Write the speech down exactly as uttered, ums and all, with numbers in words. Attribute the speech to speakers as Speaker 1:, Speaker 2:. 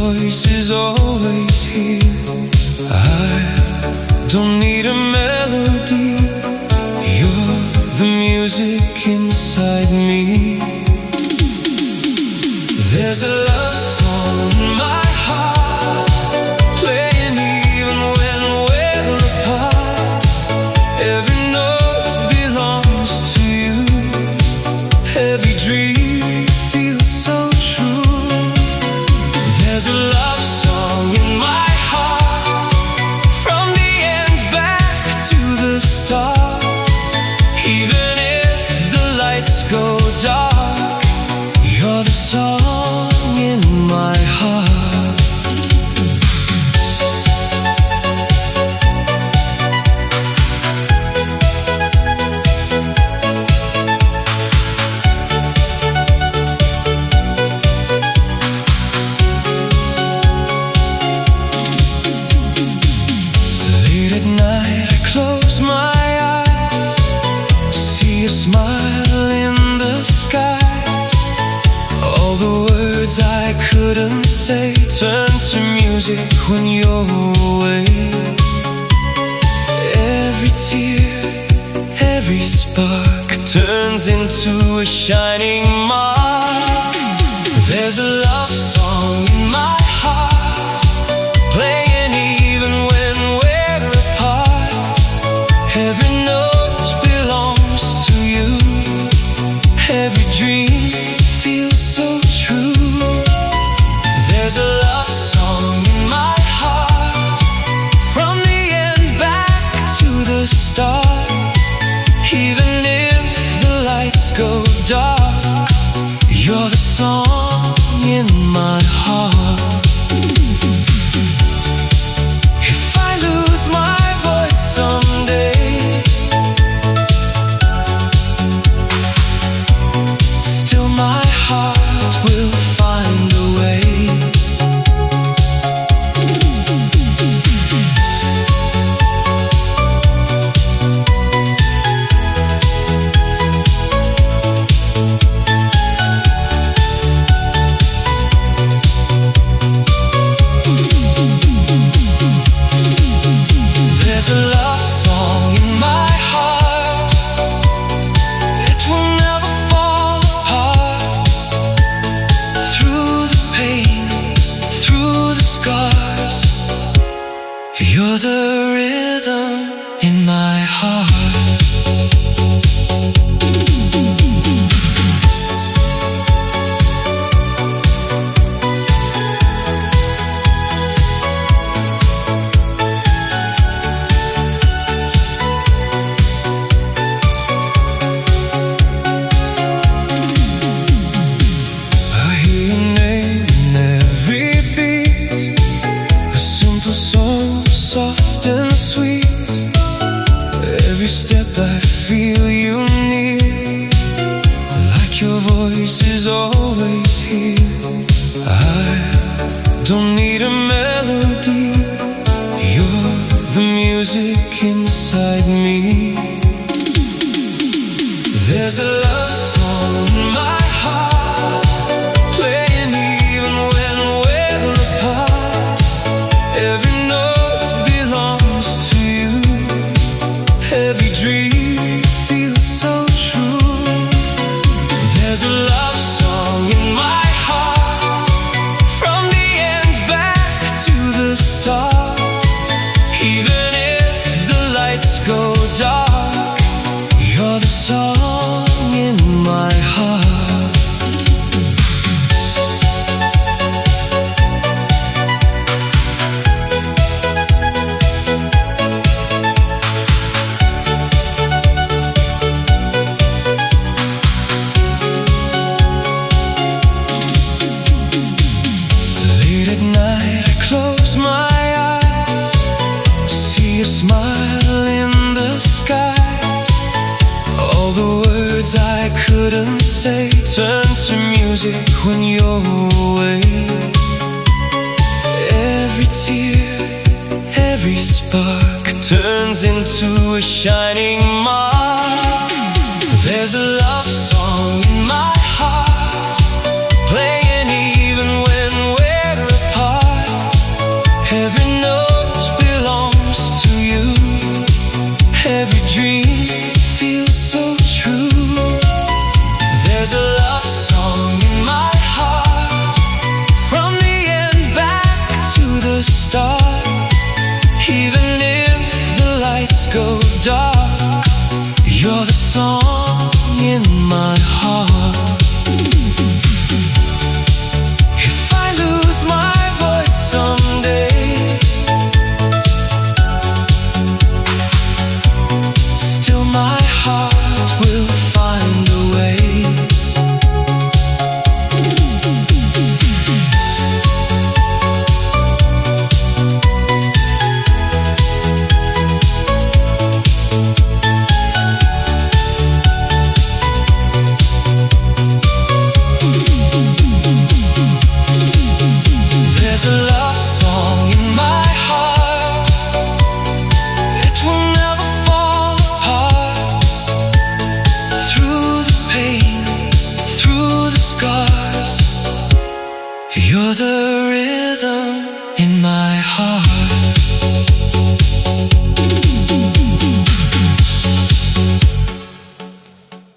Speaker 1: voice is always here. I don't need a melody. You're the music inside me. There's a love song in my heart, playing even when we're apart. Every note belongs to you. Every dream feels so true. There's a love song in my heart, from the end back to the start. Even if the lights go dark, you're the song in my heart. Late at night I close my eyes, see a smile in the skies. All the words I couldn't say turn to music when you're away. Every tear, every spark turns into a shining mark. There's a love song in my heart, playing even when we're apart. Every note belongs to you. Every dream feels so true. There's a love song in my heart, from the end back to the start. Even if the lights go dark, you're the song in my heart. If I lose my voice someday, still my heart will find a way. There's a love song in my heart, it will never fall apart. Through the pain, through the scars, you're the rhythm in my heart. I hear your name in every beat, a simple song, soft and sweet. Every step I feel you near, like your voice is always here. I don't need a melody. You're the music inside me. There's a love song in my heart, playing even when we're apart. Every note belongs to you. Every dream feels so true. There's a love song in my heart, from the end back to the start. Even if the lights go dark, you're the song in my heart. Late at night I close my eyes, see a smile in the skies. All the words I couldn't say turn to music when you're away. Every tear, every spark turns into a shining mark. There's a love song in my heart, playing even when we're apart. the